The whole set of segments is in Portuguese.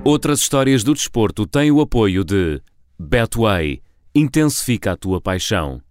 Outras histórias do desporto têm o apoio de Betway. Intensifica a tua paixão.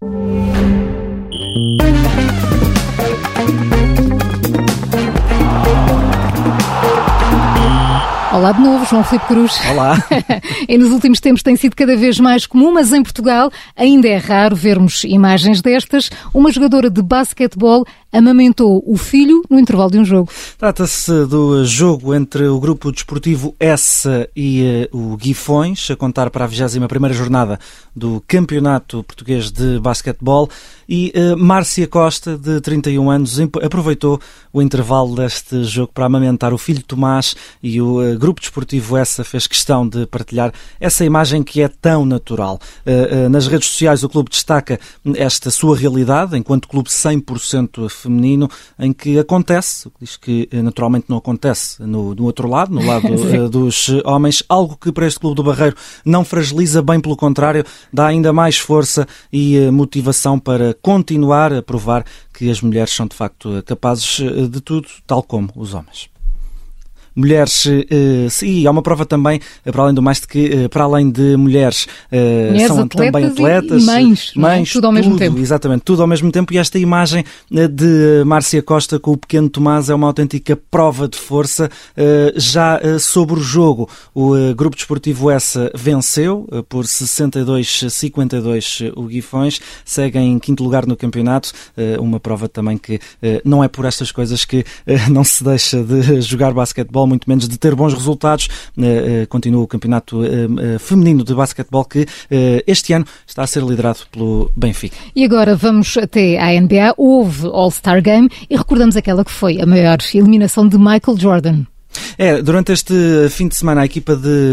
Olá de novo, João Filipe Cruz. Olá. E nos últimos tempos tem sido cada vez mais comum, mas em Portugal ainda é raro vermos imagens destas. Uma jogadora de basquetebol amamentou o filho no intervalo de um jogo. Trata-se do jogo entre o Grupo Desportivo Essa e o Guifões, a contar para a 21ª jornada do Campeonato Português de Basquetebol. E Márcia Costa, de 31 anos, aproveitou o intervalo deste jogo para amamentar o filho Tomás, e o Grupo Desportivo Essa fez questão de partilhar essa imagem que é tão natural. Nas redes sociais o clube destaca esta sua realidade, enquanto clube 100% feminino, em que acontece, diz que naturalmente não acontece no outro lado, no lado dos homens, algo que para este clube do Barreiro não fragiliza, bem pelo contrário, dá ainda mais força e motivação para continuar a provar que as mulheres são de facto capazes de tudo, tal como os homens. Mulheres, sim, há uma prova também, para além do mais, de que, para além de mulheres são também atletas, e mães, tudo ao mesmo tempo. Exatamente, tudo ao mesmo tempo. E esta imagem de Márcia Costa com o pequeno Tomás é uma autêntica prova de força. Já sobre o jogo, o Grupo Desportivo Essa venceu por 62-52 o Guifões, segue em quinto lugar no campeonato, uma prova também que não é por estas coisas que não se deixa de jogar basquetebol, muito menos de ter bons resultados. Continua o campeonato feminino de basquetebol, que este ano está a ser liderado pelo Benfica. E agora vamos até à NBA. Houve All-Star Game e recordamos aquela que foi a maior eliminação de Michael Jordan. Durante este fim de semana a equipa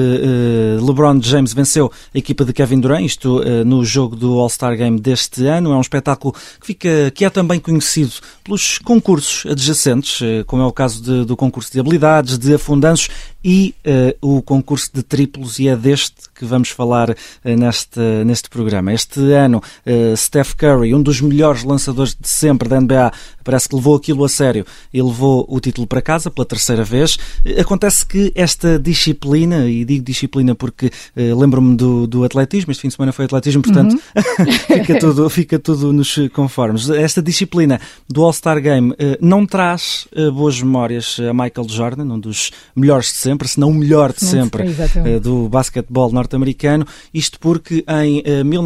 de LeBron James venceu a equipa de Kevin Durant, isto no jogo do All-Star Game deste ano. É um espetáculo que é também conhecido pelos concursos adjacentes, como é o caso do concurso de habilidades, de afundanços e o concurso de triplos, e é deste que vamos falar neste programa. Este ano, Steph Curry, um dos melhores lançadores de sempre da NBA, parece que levou aquilo a sério e levou o título para casa pela terceira vez. Acontece que esta disciplina, e digo disciplina porque lembro-me do atletismo, este fim de semana foi atletismo, portanto fica tudo nos conformes. Esta disciplina do All-Star Game não traz boas memórias a Michael Jordan, um dos melhores de sempre, se não o melhor de sempre do basquetebol norte-americano. Isto porque em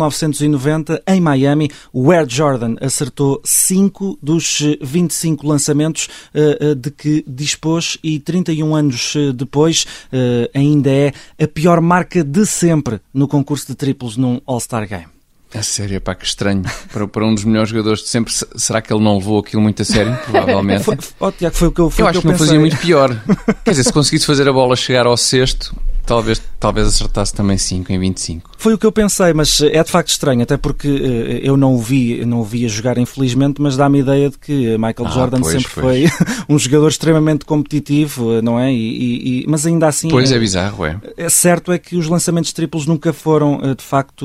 1990, em Miami, o Air Jordan acertou 5 dos 25 lançamentos de que dispôs, e 31 anos depois ainda é a pior marca de sempre no concurso de triplos num All-Star Game. A sério, pá, que estranho. Para um dos melhores jogadores de sempre, será que ele não levou aquilo muito a sério? Provavelmente. Tiago, foi o que eu acho que não fazia muito pior. Quer dizer, se conseguisse fazer a bola chegar ao cesto, talvez acertasse também 5 em 25. Foi o que eu pensei, mas é de facto estranho, até porque eu não o via jogar, infelizmente, mas dá-me a ideia de que Michael Jordan sempre foi um jogador extremamente competitivo, não é? Mas ainda assim... Pois, é bizarro, é. Certo é que os lançamentos triplos nunca foram, de facto,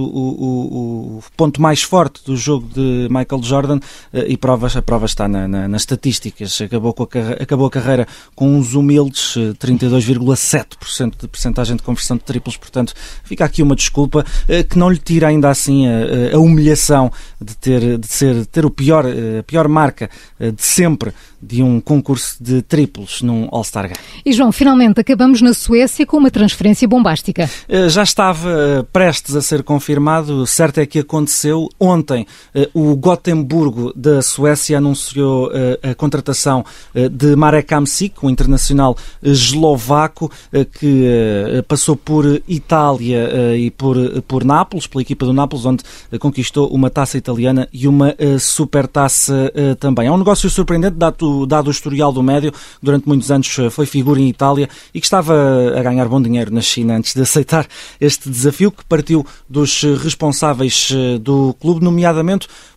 o ponto mais forte do jogo de Michael Jordan, e a prova está nas estatísticas. Acabou a carreira com uns humildes 32,7% de percentagem de conversão de triplos, portanto fica aqui uma desculpa que não lhe tira ainda assim a humilhação de ter a pior marca de sempre de um concurso de triplos num All-Star Game. E João, finalmente acabamos na Suécia com uma transferência bombástica. Já estava prestes a ser confirmado, certo é que aconteceu ontem. O Gotemburgo da Suécia anunciou a contratação de Marek Hamšík, um internacional eslovaco que passou por Itália e por Nápoles, pela equipa do Nápoles, onde conquistou uma taça italiana e uma supertaça também. É um negócio surpreendente, dado o historial do médio, que durante muitos anos foi figura em Itália e que estava a ganhar bom dinheiro na China antes de aceitar este desafio, que partiu dos responsáveis do clube, nomeadamente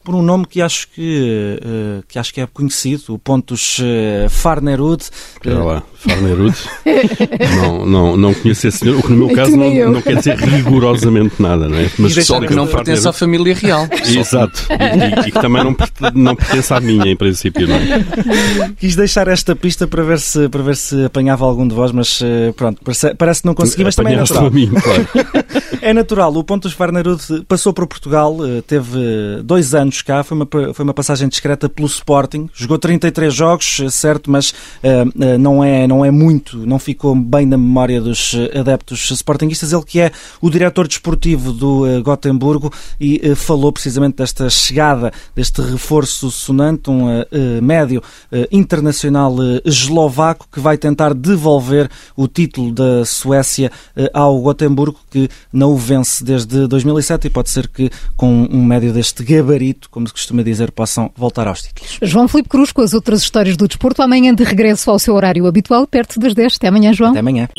por um nome que acho que é conhecido, o Pontus Farnerud. Espera lá, Farnerud. Não conheço esse senhor, o que no meu caso não quer dizer rigorosamente nada, não é? Mas só que não pertence à família real. Exato, e que também não pertence à minha, em princípio, não é? Quis deixar esta pista para ver se apanhava algum de vós, mas pronto, parece que não consegui, mas também é natural. A mim, claro. É natural, o Pontus Farnerud passou para Portugal, teve 2 anos cá, foi uma passagem discreta pelo Sporting, jogou 33 jogos, certo, mas não é muito, não ficou bem na memória dos adeptos sportinguistas. Ele que é o diretor desportivo do Gotemburgo e falou precisamente desta chegada, deste reforço sonante, um médio internacional eslovaco que vai tentar devolver o título da Suécia ao Gotemburgo, que não o vence desde 2007, e pode ser que com um médio deste gabarito, como se costuma dizer, possam voltar aos títulos. João Filipe Cruz com as outras histórias do desporto, amanhã de regresso ao seu horário habitual, perto das 10. Até amanhã, João. Até amanhã.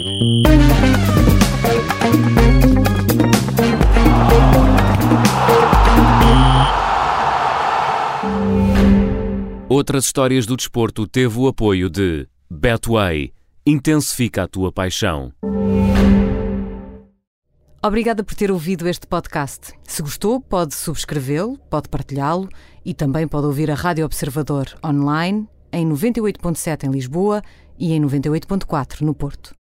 Outras histórias do desporto teve o apoio de Betway. Intensifica a tua paixão. Obrigada por ter ouvido este podcast. Se gostou, pode subscrevê-lo, pode partilhá-lo e também pode ouvir a Rádio Observador online em 98.7 em Lisboa e em 98.4 no Porto.